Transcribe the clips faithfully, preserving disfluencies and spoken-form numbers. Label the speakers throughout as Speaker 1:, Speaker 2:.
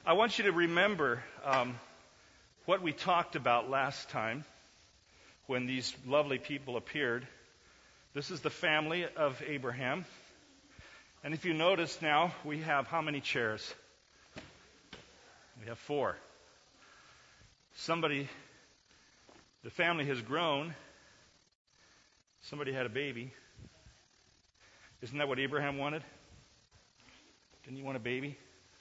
Speaker 1: I want you to remember um, what we talked about last time when these lovely people appeared. This is the family of Abraham. And if you notice now, we have how many chairs? We have four. Somebody, the family has grown. Somebody had a baby. Isn't that what Abraham wanted? Didn't you want a baby?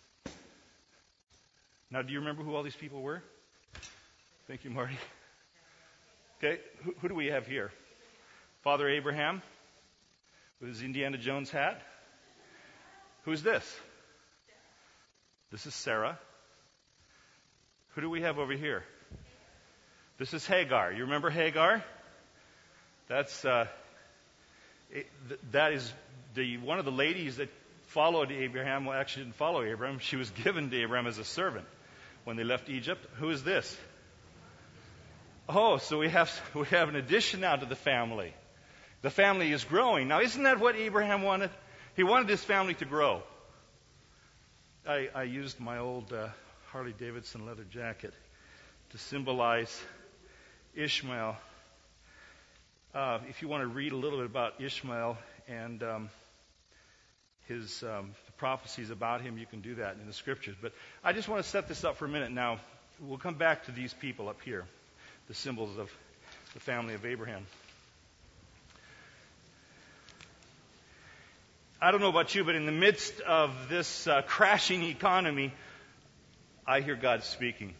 Speaker 1: Now, do you remember who all these people were? Thank you, Marty. Okay, who, who do we have here? Father Abraham with his Indiana Jones hat. Who's this? This is Sarah. Who do we have over here? This is Hagar. You remember Hagar? That's uh, it, th- that is the one of the ladies that followed Abraham. Well, actually didn't follow Abraham. She was given to Abraham as a servant when they left Egypt. Who is this? Oh, so we have we have an addition now to the family. The family is growing. Now, isn't that what Abraham wanted? He wanted his family to grow. I, I used my old uh, Harley Davidson leather jacket to symbolize Ishmael. Uh, if you want to read a little bit about Ishmael and um, his um, the prophecies about him, you can do that in the scriptures. But I just want to set this up for a minute now. We'll come back to these people up here, the symbols of the family of Abraham. I don't know about you, but in the midst of this uh, crashing economy, I hear God speaking.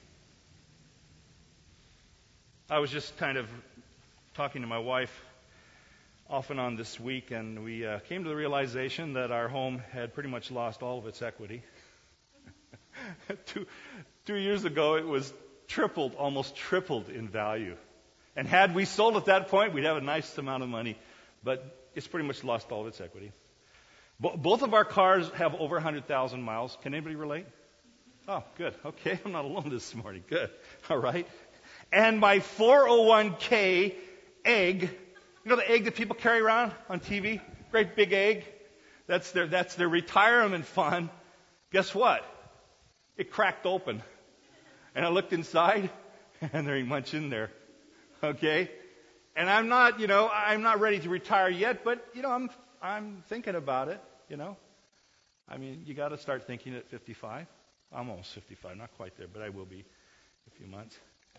Speaker 1: I was just kind of talking to my wife off and on this week, and we uh, came to the realization that our home had pretty much lost all of its equity. two, two years ago, it was tripled, almost tripled in value. And had we sold at that point, we'd have a nice amount of money. But it's pretty much lost all of its equity. Bo- both of our cars have over one hundred thousand miles. Can anybody relate? Oh, good. Okay, I'm not alone this morning. Good. All right. And my four oh one k egg, you know the egg that people carry around on T V? Great big egg. That's their, that's their retirement fund. Guess what? It cracked open. And I looked inside, and there ain't much in there. Okay? And I'm not, you know, I'm not ready to retire yet, but, you know, I'm I'm thinking about it, you know. I mean, you got to start thinking at fifty-five. I'm almost fifty-five, not quite there, but I will be in a few months.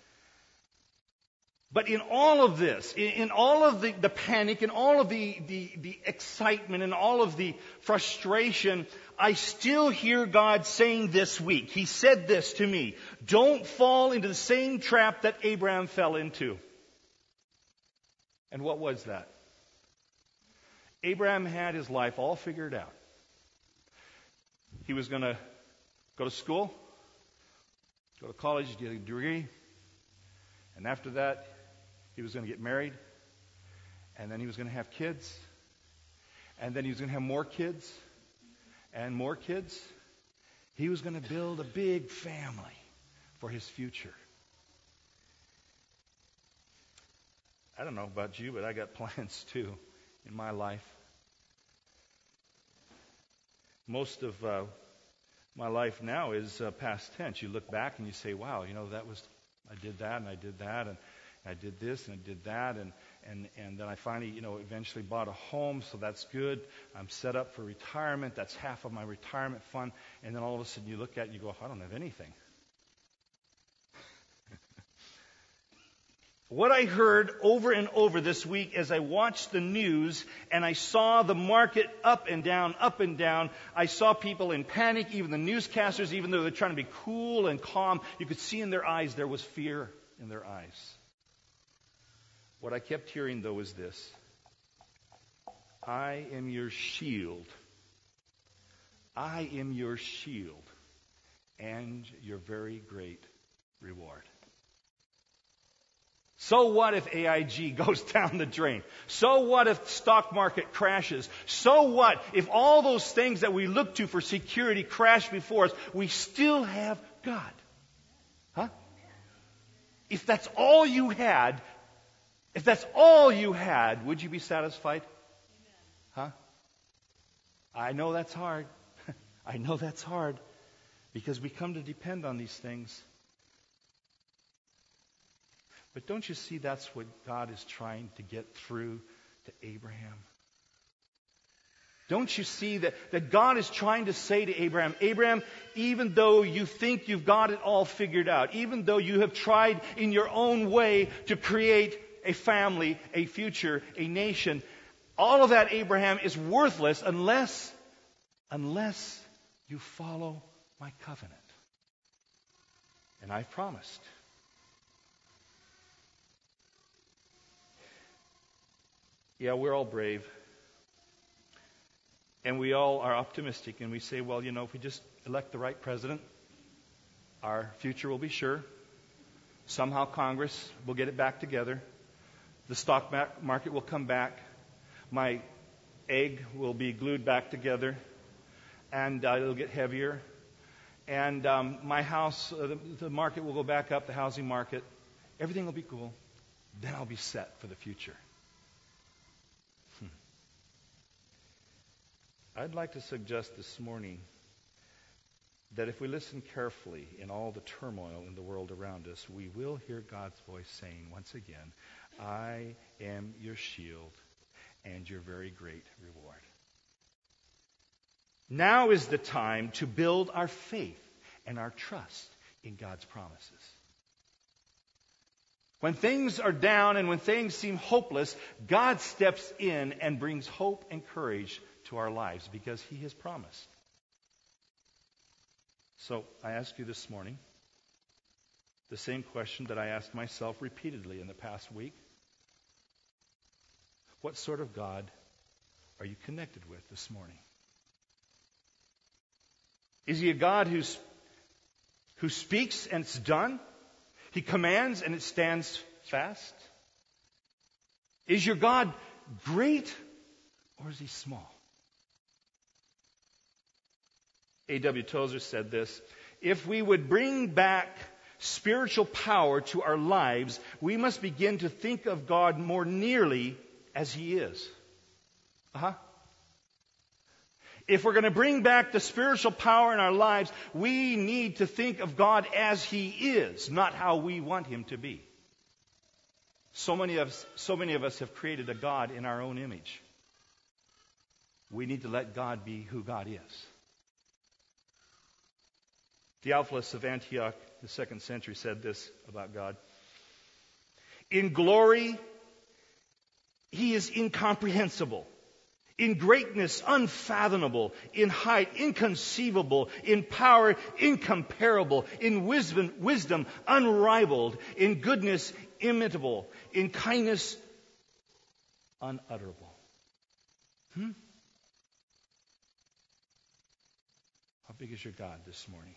Speaker 1: But in all of this, in, in all of the, the panic, in all of the, the, the excitement, and all of the frustration, I still hear God saying this week. He said this to me. Don't fall into the same trap that Abraham fell into. And what was that? Abraham had his life all figured out. He was going to go to school, go to college, get a degree, and after that, he was going to get married, and then he was going to have kids, and then he was going to have more kids, and more kids. He was going to build a big family for his future. I don't know about you, but I got plans too in my life. Most of uh, my life now is uh, past tense. You look back and you say, wow, you know, that was, I did that and I did that and I did this and I did that and, and, and then I finally, you know, eventually bought a home, so that's good. I'm set up for retirement. That's half of my retirement fund. And then all of a sudden you look at it and you go, I don't have anything. What I heard over and over this week as I watched the news and I saw the market up and down, up and down, I saw people in panic, even the newscasters, even though they're trying to be cool and calm, you could see in their eyes there was fear in their eyes. What I kept hearing, though, is this. I am your shield. I am your shield and your very great reward. So what if A I G goes down the drain? So what if the stock market crashes? So what if all those things that we look to for security crash before us? We still have God. Huh? If that's all you had, if that's all you had, would you be satisfied? Huh? I know that's hard. I know that's hard. because we come to depend on these things. But don't you see that's what God is trying to get through to Abraham? Don't you see that, that God is trying to say to Abraham, Abraham, even though you think you've got it all figured out, even though you have tried in your own way to create a family, a future, a nation, all of that, Abraham, is worthless unless, unless you follow my covenant. And I've promised. Yeah, we're all brave. And we all are optimistic, and we say, well, you know, if we just elect the right president, our future will be sure. Somehow Congress will get it back together. The stock market will come back. My egg will be glued back together, and uh, it'll get heavier. And um, my house, uh, the, the market will go back up, the housing market. Everything will be cool. Then I'll be set for the future. I'd like to suggest this morning that if we listen carefully in all the turmoil in the world around us, we will hear God's voice saying once again, I am your shield and your very great reward. Now is the time to build our faith and our trust in God's promises. When things are down and when things seem hopeless, God steps in and brings hope and courage to our lives because He has promised. So I ask you this morning the same question that I asked myself repeatedly in the past week. What sort of God are you connected with this morning? Is He a God who's, who speaks and it's done? He commands and it stands fast? Is your God great or is He small? A W Tozer said this, if we would bring back spiritual power to our lives, we must begin to think of God more nearly as He is. Uh-huh. If we're going to bring back the spiritual power in our lives, we need to think of God as He is, not how we want Him to be. So many of us, so many of us have created a God in our own image. We need to let God be who God is. Theophilus of Antioch, the second century, said this about God. In glory, He is incomprehensible. In greatness, unfathomable. In height, inconceivable. In power, incomparable. In wisdom, wisdom, unrivaled. In goodness, imitable. In kindness, unutterable. Hmm? How big is your God this morning?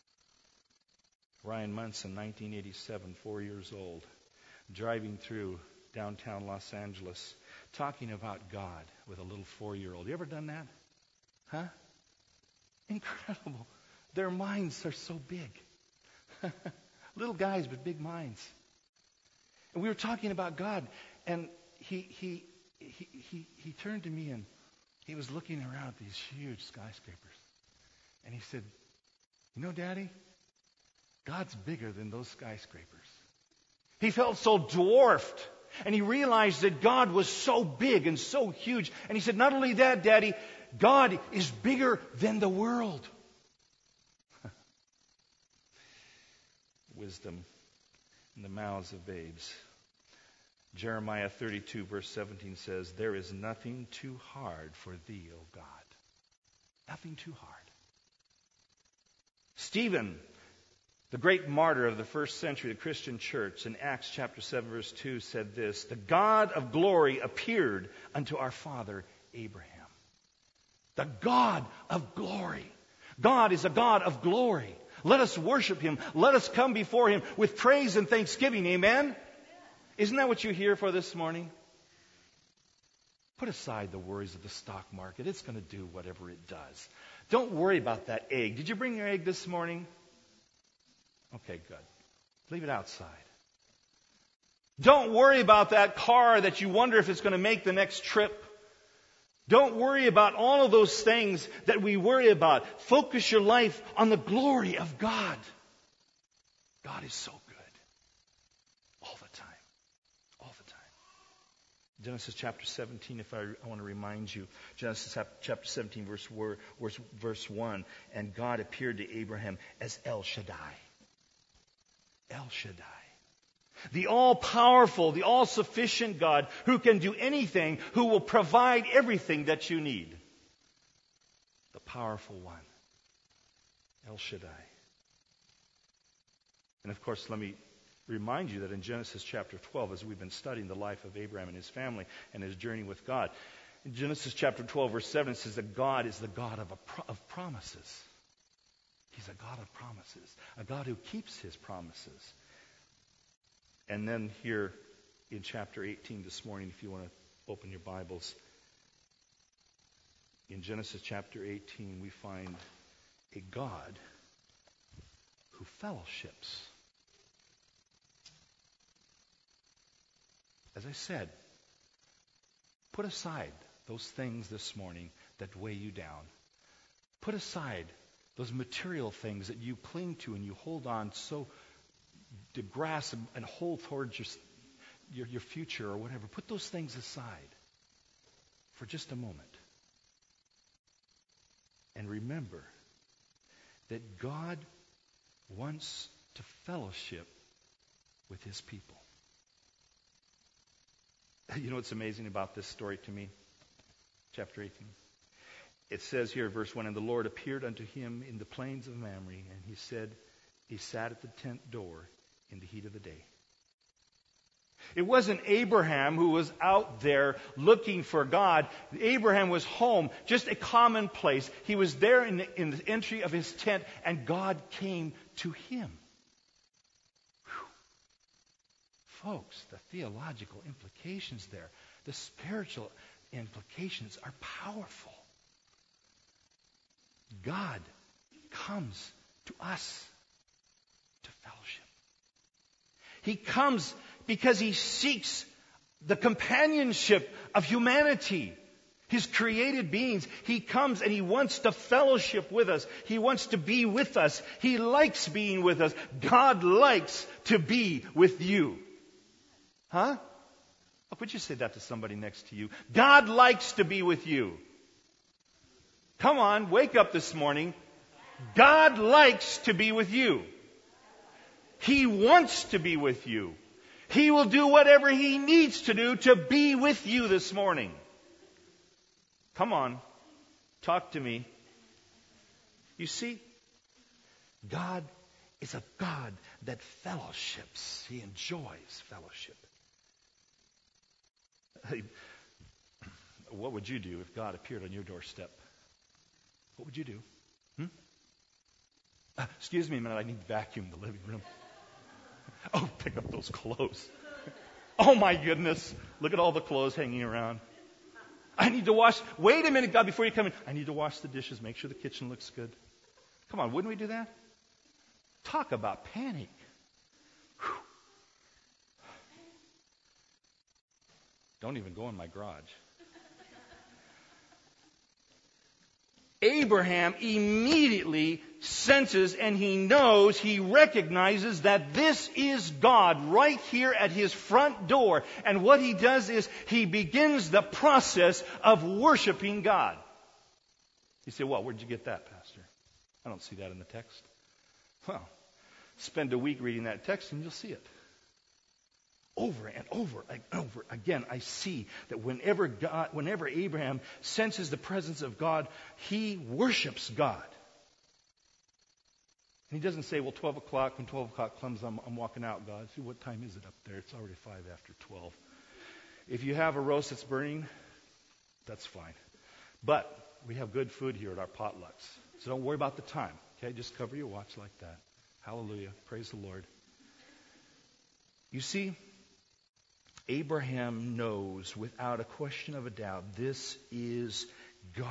Speaker 1: Ryan Munson, nineteen eighty-seven, four years old, driving through downtown Los Angeles, talking about God with a little four-year-old. You ever done that? Huh? Incredible. Their minds are so big. Little guys, but big minds. And we were talking about God, and he he he he, he turned to me, and he was looking around at these huge skyscrapers. And he said, you know, Daddy, God's bigger than those skyscrapers. He felt so dwarfed. And he realized that God was so big and so huge. And he said, not only that, Daddy, God is bigger than the world. Wisdom in the mouths of babes. Jeremiah thirty-two, verse seventeen says, there is nothing too hard for thee, O God. Nothing too hard. Stephen, the great martyr of the first century, the Christian church, in Acts chapter seven, verse two, said this, the God of glory appeared unto our father Abraham. The God of glory. God is a God of glory. Let us worship Him. Let us come before Him with praise and thanksgiving. Amen? Isn't that what you're here for this morning? Put aside the worries of the stock market. It's going to do whatever it does. Don't worry about that egg. Did you bring your egg this morning? Okay, good. Leave it outside. Don't worry about that car that you wonder if it's going to make the next trip. Don't worry about all of those things that we worry about. Focus your life on the glory of God. God is so good. All the time. All the time. Genesis chapter seventeen, if I, I want to remind you. Genesis chapter seventeen, verse, verse, verse one. And God appeared to Abraham as El Shaddai. El Shaddai. The all-powerful, the all-sufficient God who can do anything, who will provide everything that you need. The powerful one. El Shaddai. And of course, let me remind you that in Genesis chapter twelve, as we've been studying the life of Abraham and his family and his journey with God, in Genesis chapter twelve, verse seven, it says that God is the God of, a pro- of promises. He's a God of promises. A God who keeps his promises. And then here in chapter eighteen this morning, if you want to open your Bibles, in Genesis chapter eighteen, we find a God who fellowships. As I said, put aside those things this morning that weigh you down. Put aside those material things that you cling to and you hold on so to grasp and, and hold towards your, your, your future or whatever. Put those things aside for just a moment. And remember that God wants to fellowship with his people. You know what's amazing about this story to me? Chapter eighteen. It says here, verse one, and the Lord appeared unto him in the plains of Mamre, and he said, he sat at the tent door in the heat of the day. It wasn't Abraham who was out there looking for God. Abraham was home, just a common place. He was there in the, in the entry of his tent, and God came to him. Whew. Folks, the theological implications there, the spiritual implications are powerful. God comes to us to fellowship. He comes because he seeks the companionship of humanity, his created beings. He comes and he wants to fellowship with us. He wants to be with us. He likes being with us. God likes to be with you. Huh? Oh, could you say that to somebody next to you? God likes to be with you. Come on, wake up this morning. God likes to be with you. He wants to be with you. He will do whatever he needs to do to be with you this morning. Come on, talk to me. You see, God is a God that fellowships. He enjoys fellowship. Hey, what would you do if God appeared on your doorstep? What would you do? Hmm? Uh, excuse me a minute, I need to vacuum the living room. Oh, pick up those clothes. Oh my goodness. Look at all the clothes hanging around. I need to wash. Wait a minute, God, before you come in. I need to wash the dishes. Make sure the kitchen looks good. Come on, wouldn't we do that? Talk about panic. Whew. Don't even go in my garage. Abraham immediately senses and he knows, he recognizes that this is God right here at his front door. And what he does is he begins the process of worshiping God. You say, well, where'd you get that, Pastor? I don't see that in the text. Well, spend a week reading that text and you'll see it. Over and over and over again, I see that whenever God, whenever Abraham senses the presence of God, he worships God. And he doesn't say, well, twelve o'clock, when twelve o'clock comes, I'm, I'm walking out, God. See, what time is it up there? It's already five after twelve. If you have a roast that's burning, that's fine. But we have good food here at our potlucks. So don't worry about the time. Okay, just cover your watch like that. Hallelujah. Praise the Lord. You see, Abraham knows without a question of a doubt, this is God.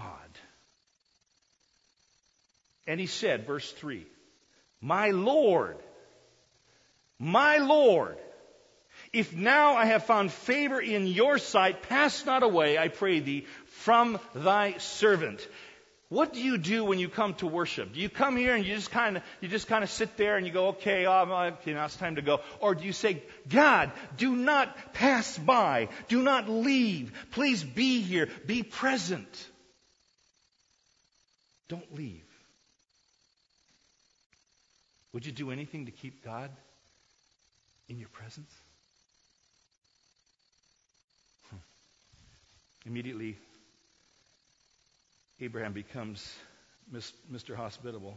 Speaker 1: And he said, verse three, my Lord, my Lord. If now I have found favor in your sight, pass not away, I pray thee, from thy servant. What do you do when you come to worship? Do you come here and you just kind of you just kind of sit there and you go, okay, oh, you know, it's time to go? Or do you say, God, do not pass by, do not leave, please be here, be present. Don't leave. Would you do anything to keep God in your presence? Hmm. Immediately, Abraham becomes Mister Hospitable.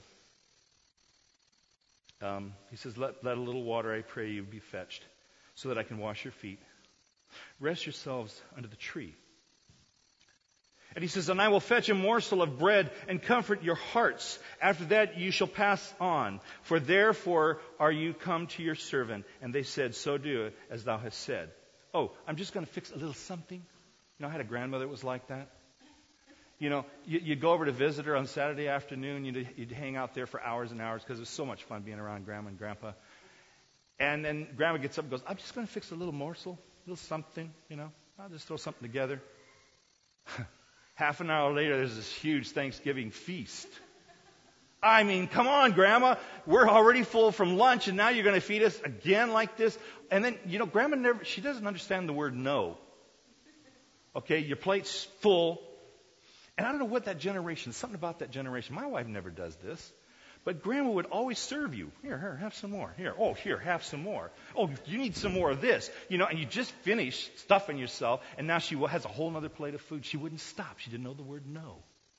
Speaker 1: Um, he says, let, let a little water, I pray you, be fetched, so that I can wash your feet. Rest yourselves under the tree. And he says, and I will fetch a morsel of bread and comfort your hearts. After that you shall pass on. For therefore are you come to your servant. And they said, so do it as thou hast said. Oh, I'm just going to fix a little something. You know, I had a grandmother that was like that. You know, you, you'd go over to visit her on Saturday afternoon. You'd, you'd hang out there for hours and hours because it was so much fun being around Grandma and Grandpa. And then Grandma gets up and goes, I'm just going to fix a little morsel, a little something, you know. I'll just throw something together. Half an hour later, there's this huge Thanksgiving feast. I mean, come on, Grandma. We're already full from lunch, and now you're going to feed us again like this. And then, you know, Grandma never, she doesn't understand the word no. Okay, your plate's full. And I don't know what that generation, something about that generation. My wife never does this. But Grandma would always serve you. Here, here, have some more. Here, oh, here, have some more. Oh, you need some more of this. You know, and you just finished stuffing yourself, and now she has a whole other plate of food. She wouldn't stop. She didn't know the word no.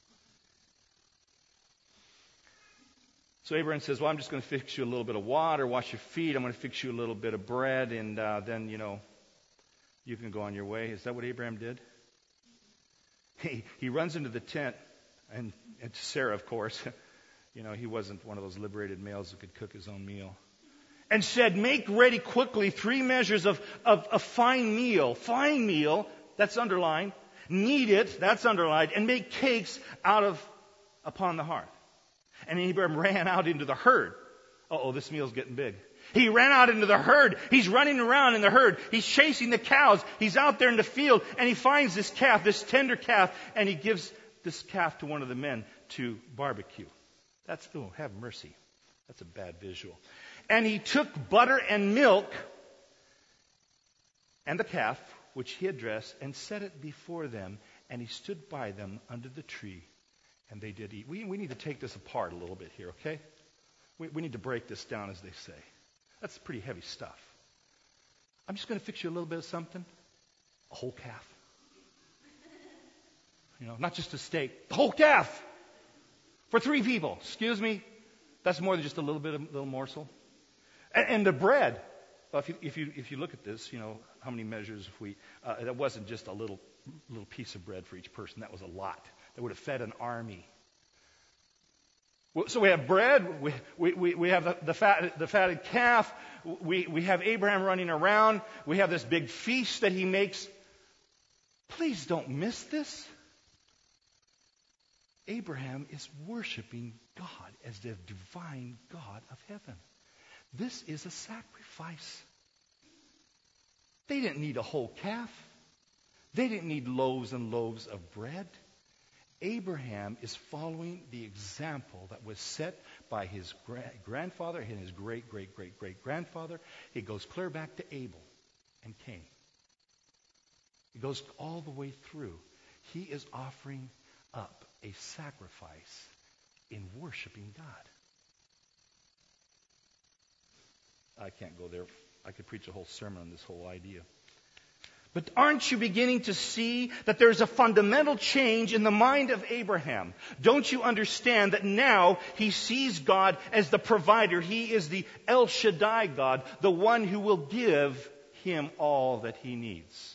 Speaker 1: So Abraham says, well, I'm just going to fix you a little bit of water, wash your feet. I'm going to fix you a little bit of bread, and uh, then, you know, you can go on your way. Is that what Abraham did? He, he runs into the tent, and, and to Sarah, of course. You know, he wasn't one of those liberated males who could cook his own meal. And said, make ready quickly three measures of, of, of fine meal. Fine meal, that's underlined. Knead it, that's underlined. And make cakes out of, upon the hearth. And Abraham ran out into the herd. Uh-oh, this meal's getting big. He ran out into the herd. He's running around in the herd. He's chasing the cows. He's out there in the field, and he finds this calf, this tender calf, and he gives this calf to one of the men to barbecue. That's, oh, have mercy. That's a bad visual. And he took butter and milk and the calf, which he had dressed, and set it before them, and he stood by them under the tree, and they did eat. We, we need to take this apart a little bit here, okay? We, we need to break this down, as they say. That's pretty heavy stuff. I'm just going to fix you a little bit of something. A whole calf. You know, not just a steak. The whole calf. For three people. Excuse me. That's more than just a little bit of little morsel. And, and the bread. Well, if you, if you if you look at this, you know, how many measures of wheat? Uh, that wasn't just a little little piece of bread for each person. That was a lot. That would have fed an army. So we have bread, we, we, we have the, the, fat, the fatted calf, we, we have Abraham running around, we have this big feast that he makes. Please don't miss this. Abraham is worshiping God as the divine God of heaven. This is a sacrifice. They didn't need a whole calf. They didn't need loaves and loaves of bread. Abraham is following the example that was set by his gra- grandfather and his great, great, great, great grandfather. It goes clear back to Abel and Cain. It goes all the way through. He is offering up a sacrifice in worshiping God. I can't go there. I could preach a whole sermon on this whole idea. But aren't you beginning to see that there's a fundamental change in the mind of Abraham? Don't you understand that now he sees God as the provider? He is the El Shaddai God, the one who will give him all that he needs.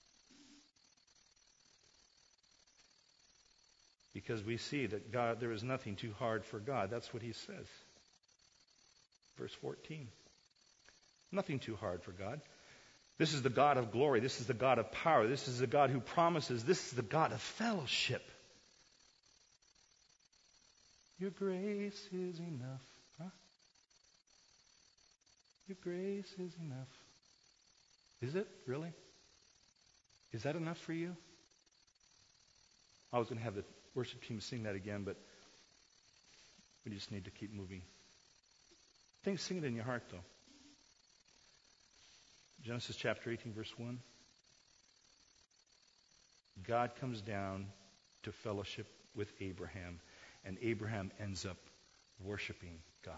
Speaker 1: Because we see that God, there is nothing too hard for God. That's what he says. Verse fourteen. Nothing too hard for God. This is the God of glory. This is the God of power. This is the God who promises. This is the God of fellowship. Your grace is enough. Huh? Your grace is enough. Is it really? Is that enough for you? I was going to have the worship team sing that again, but we just need to keep moving. Think, sing it in your heart, though. Genesis chapter eighteen, verse one. God comes down to fellowship with Abraham, and Abraham ends up worshiping God.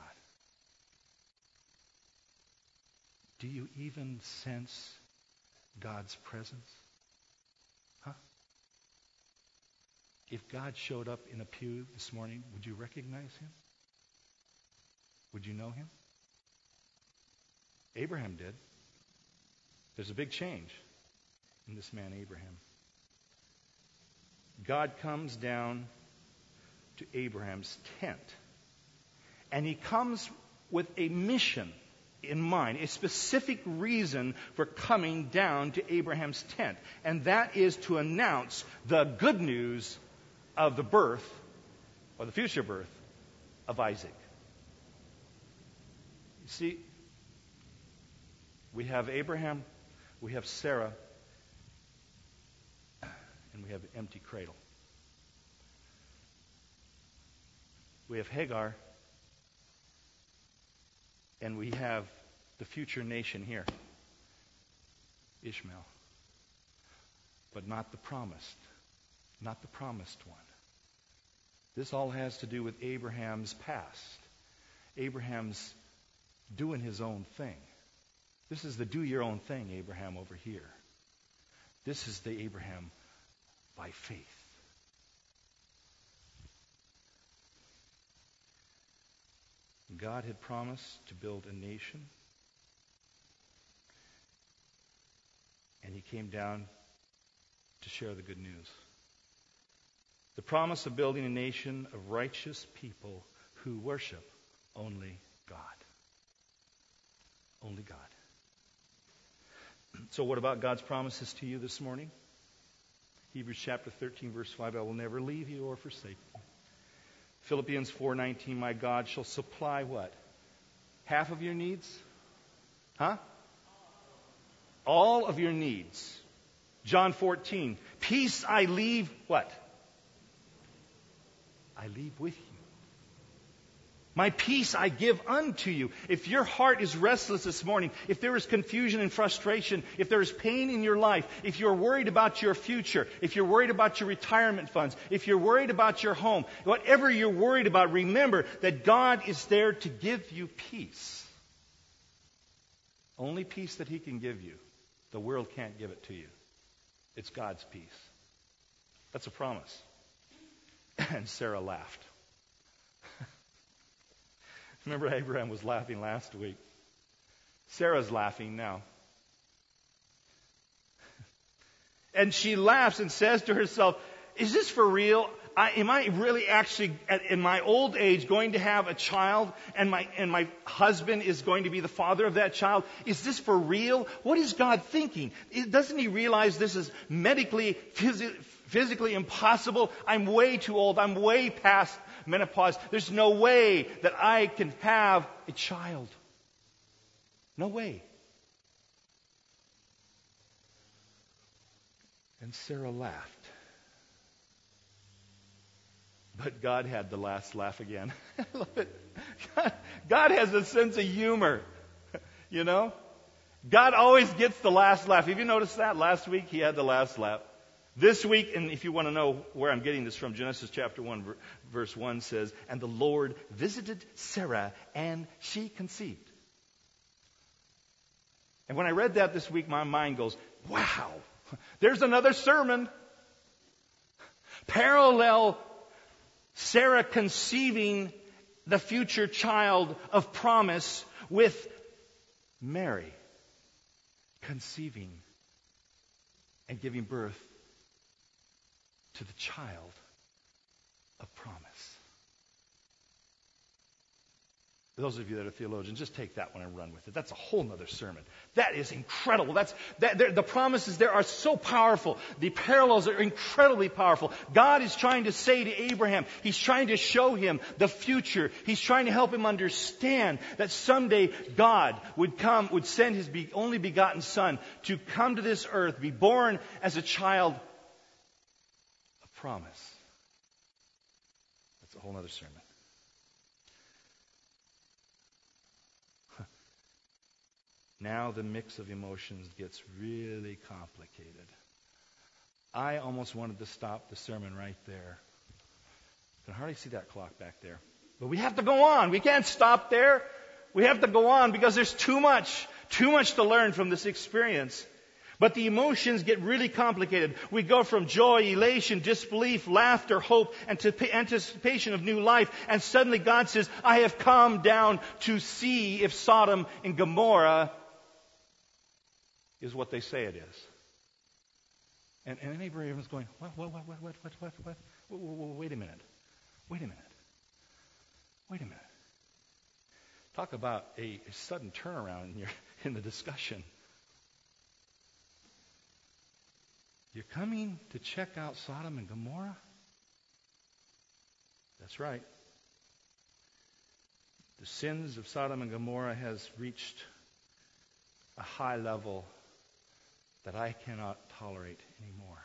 Speaker 1: Do you even sense God's presence? Huh? If God showed up in a pew this morning, would you recognize him? Would you know him? Abraham did. There's a big change in this man, Abraham. God comes down to Abraham's tent, and he comes with a mission in mind, a specific reason for coming down to Abraham's tent, and that is to announce the good news of the birth, or the future birth, of Isaac. You see, we have Abraham, we have Sarah, and we have an empty cradle. We have Hagar, and we have the future nation here, Ishmael, but not the promised, not the promised one. This all has to do with Abraham's past. Abraham's doing his own thing. This is the do your own thing Abraham over here. This is the Abraham by faith. God had promised to build a nation, and he came down to share the good news. The promise of building a nation of righteous people who worship only God. Only God. So what about God's promises to you this morning? Hebrews chapter thirteen, verse five, I will never leave you or forsake you. Philippians four nineteen, my God shall supply what? Half of your needs? Huh? All of your needs. John fourteen, peace I leave what? I leave with you. My peace I give unto you. If your heart is restless this morning, if there is confusion and frustration, if there is pain in your life, if you're worried about your future, if you're worried about your retirement funds, if you're worried about your home, whatever you're worried about, remember that God is there to give you peace. Only peace that he can give you. The world can't give it to you. It's God's peace. That's a promise. And Sarah laughed. Remember, Abraham was laughing last week. Sarah's laughing now. And she laughs and says to herself, is this for real? I, am I really actually, at, in my old age, going to have a child, and my and my husband is going to be the father of that child? Is this for real? What is God thinking? Doesn't he realize this is medically, phys- physically impossible? I'm way too old. I'm way past menopause. There's no way that I can have a child. No way. And Sarah laughed. But God had the last laugh again. I love it. God, God has a sense of humor. You know? God always gets the last laugh. Have you noticed that? Last week he had the last laugh. This week, and if you want to know where I'm getting this from, Genesis chapter one, verse one says, and the Lord visited Sarah, and she conceived. And when I read that this week, my mind goes, wow, there's another sermon. Parallel Sarah conceiving the future child of promise with Mary conceiving and giving birth to the child of promise. Those of you that are theologians, just take that one and run with it. That's a whole nother sermon. That is incredible. That's that, the promises there are so powerful. The parallels are incredibly powerful. God is trying to say to Abraham, He's trying to show him the future. He's trying to help him understand that someday God would come, would send His be, only begotten Son to come to this earth, be born as a child. A promise. That's a whole other sermon. Now the mix of emotions gets really complicated. I almost wanted to stop the sermon right there. I can hardly see that clock back there. But we have to go on. We can't stop there. We have to go on because there's too much, too much to learn from this experience. But the emotions get really complicated. We go from joy, elation, disbelief, laughter, hope, anticipation of new life. And suddenly God says, I have come down to see if Sodom and Gomorrah is what they say it is. And, and Abraham's going, what, what, what, what, what, what, what, what? Wait a minute. Wait a minute. Wait a minute. Talk about a, a sudden turnaround in, your, in the discussion. You're coming to check out Sodom and Gomorrah? That's right. The sins of Sodom and Gomorrah has reached a high level that I cannot tolerate anymore.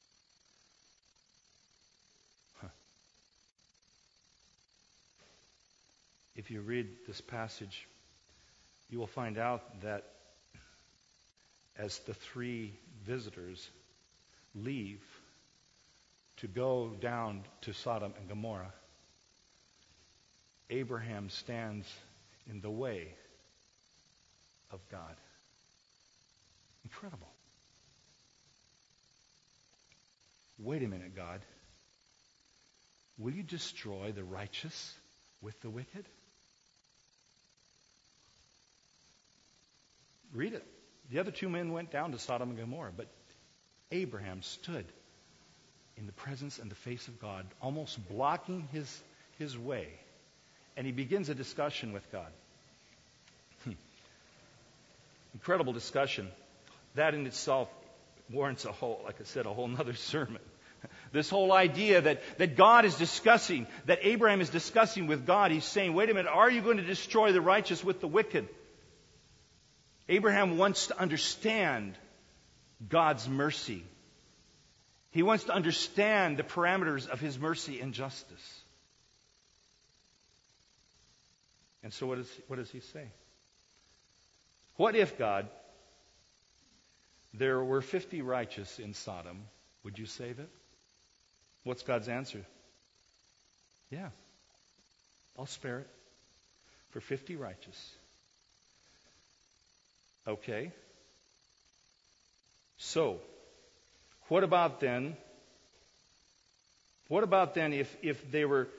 Speaker 1: Huh. If you read this passage, you will find out that as the three visitors leave to go down to Sodom and Gomorrah, Abraham stands in the way of God. Incredible. Wait a minute, God. Will you destroy the righteous with the wicked? Read it. The other two men went down to Sodom and Gomorrah, but Abraham stood in the presence and the face of God, almost blocking his, his way. And he begins a discussion with God. Hmm. Incredible discussion. That in itself warrants a whole, like I said, a whole nother sermon. This whole idea that, that God is discussing, that Abraham is discussing with God. He's saying, wait a minute, are you going to destroy the righteous with the wicked? Abraham wants to understand God's mercy. He wants to understand the parameters of His mercy and justice. And so what, is, what does he say? What if, God, there were fifty righteous in Sodom? Would you save it? What's God's answer? Yeah, I'll spare it for fifty righteous. Okay. So, what about then? What about then if, if they were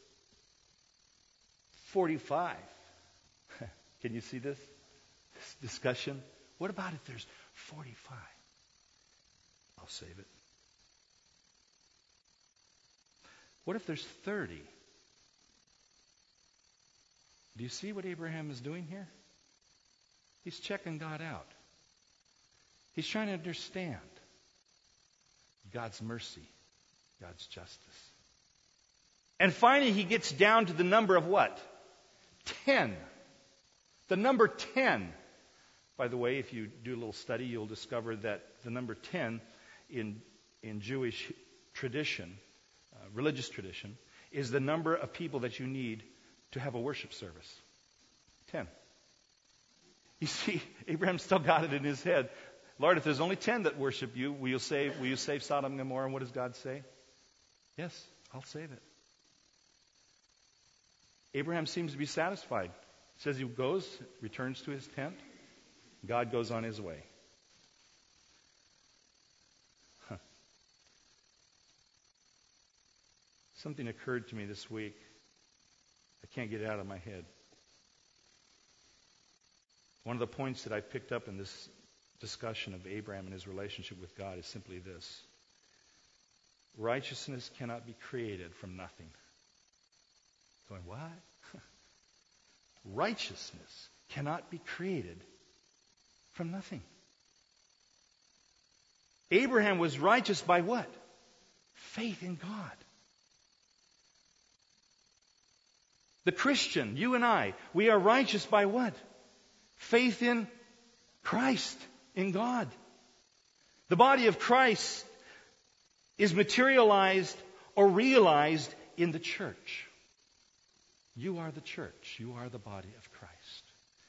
Speaker 1: forty-five? Can you see this, this discussion? What about if there's forty-five? I'll save it. What if there's thirty? Do you see what Abraham is doing here? He's checking God out. He's trying to understand God's mercy, God's justice. And finally, he gets down to the number of what? Ten. The number ten. By the way, if you do a little study, you'll discover that the number ten in, in Jewish tradition, uh, religious tradition, is the number of people that you need to have a worship service. Ten. You see, Abraham still got it in his head. Lord, if there's only ten that worship you, will you save, will you save Sodom and Gomorrah? And what does God say? Yes, I'll save it. Abraham seems to be satisfied. It says he goes, returns to his tent. God goes on his way. Huh. Something occurred to me this week. I can't get it out of my head. One of the points that I picked up in this discussion of Abraham and his relationship with God is simply this. Righteousness cannot be created from nothing. Going, what? righteousness cannot be created from nothing. Abraham was righteous by what? Faith in God. The Christian, you and I, we are righteous by what? Faith in Christ, in God. The body of Christ is materialized or realized in the church. You are the church. You are the body of Christ.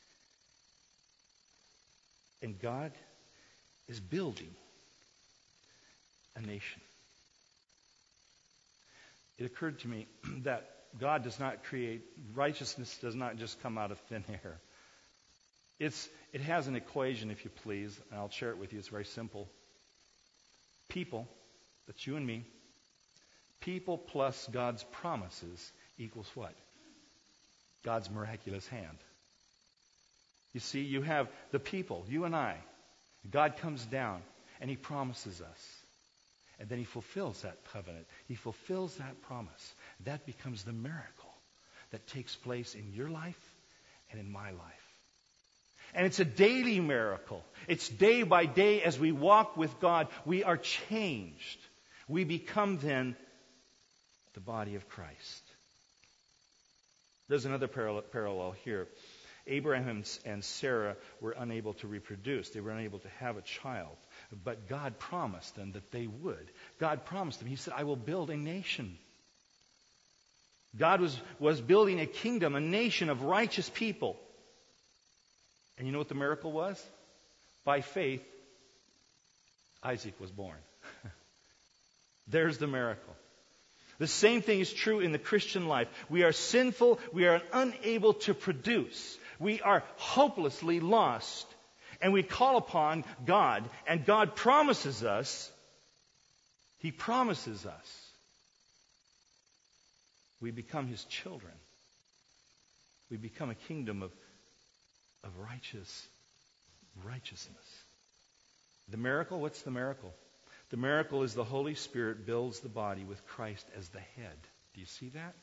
Speaker 1: And God is building a nation. It occurred to me that God does not create, righteousness does not just come out of thin air. It's, it has an equation, if you please, and I'll share it with you. It's very simple. People, that's you and me, people plus God's promises equals what? God's miraculous hand. You see, you have the people, you and I. God comes down and He promises us. And then He fulfills that covenant. He fulfills that promise. That becomes the miracle that takes place in your life and in my life. And it's a daily miracle. It's day by day as we walk with God, we are changed. We become then the body of Christ. There's another parallel here. Abraham and Sarah were unable to reproduce. They were unable to have a child. But God promised them that they would. God promised them. He said, I will build a nation. God was, was building a kingdom, a nation of righteous people. And you know what the miracle was? By faith, Isaac was born. There's the miracle. The same thing is true in the Christian life. We are sinful. We are unable to produce. We are hopelessly lost. And we call upon God. And God promises us. He promises us. We become His children. We become a kingdom of, of righteous righteousness. The miracle, what's the miracle? The miracle is the Holy Spirit builds the body with Christ as the head. Do you see that?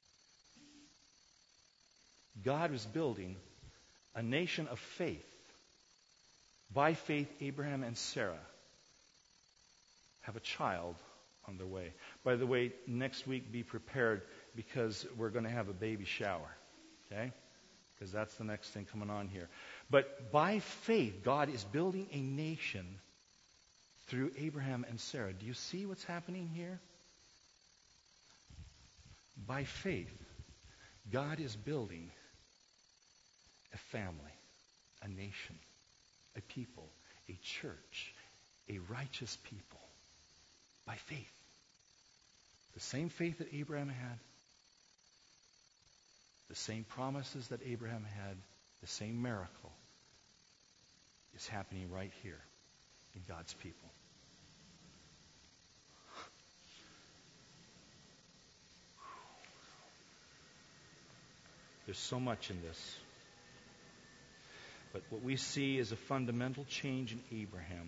Speaker 1: God was building a nation of faith. By faith, Abraham and Sarah have a child on their way. By the way, next week be prepared because we're going to have a baby shower. Okay? Because that's the next thing coming on here. But by faith, God is building a nation through Abraham and Sarah. Do you see what's happening here? By faith, God is building a family, a nation, a people, a church, a righteous people. By faith. The same faith that Abraham had, the same promises that Abraham had, the same miracle is happening right here in God's people. There's so much in this. But what we see is a fundamental change in Abraham.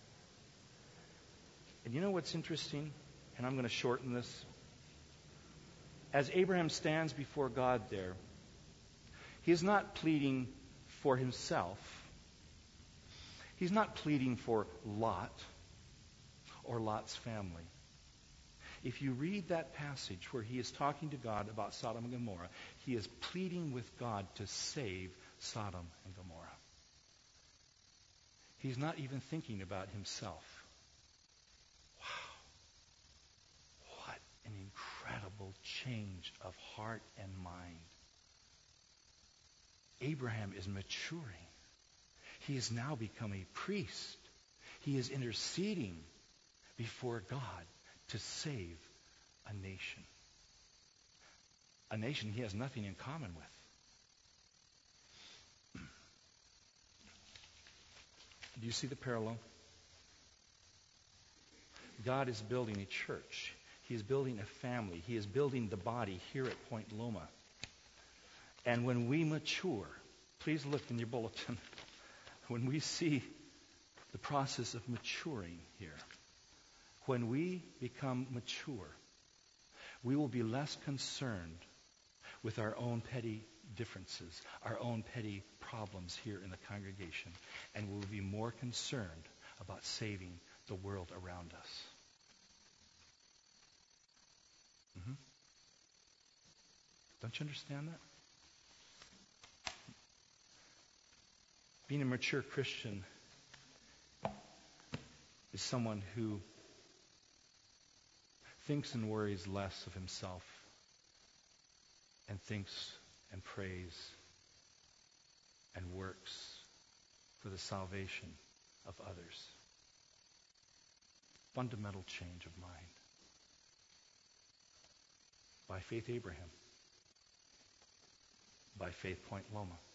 Speaker 1: And you know what's interesting? And I'm going to shorten this. As Abraham stands before God there, he is not pleading for himself. He's not pleading for Lot or Lot's family. If you read that passage where he is talking to God about Sodom and Gomorrah, he is pleading with God to save Sodom and Gomorrah. He's not even thinking about himself. Wow. What an incredible change of heart and mind. Abraham is maturing. He has now become a priest. He is interceding before God to save a nation. A nation he has nothing in common with. Do you see the parallel? God is building a church. He is building a family. He is building the body here at Point Loma. And when we mature, please look in your bulletin, when we see the process of maturing here, when we become mature, we will be less concerned with our own petty differences, our own petty problems here in the congregation, and we'll be more concerned about saving the world around us. Mm-hmm. Don't you understand that? Being a mature Christian is someone who thinks and worries less of himself and thinks and prays and works for the salvation of others. Fundamental change of mind. By faith, Abraham. By faith, Point Loma.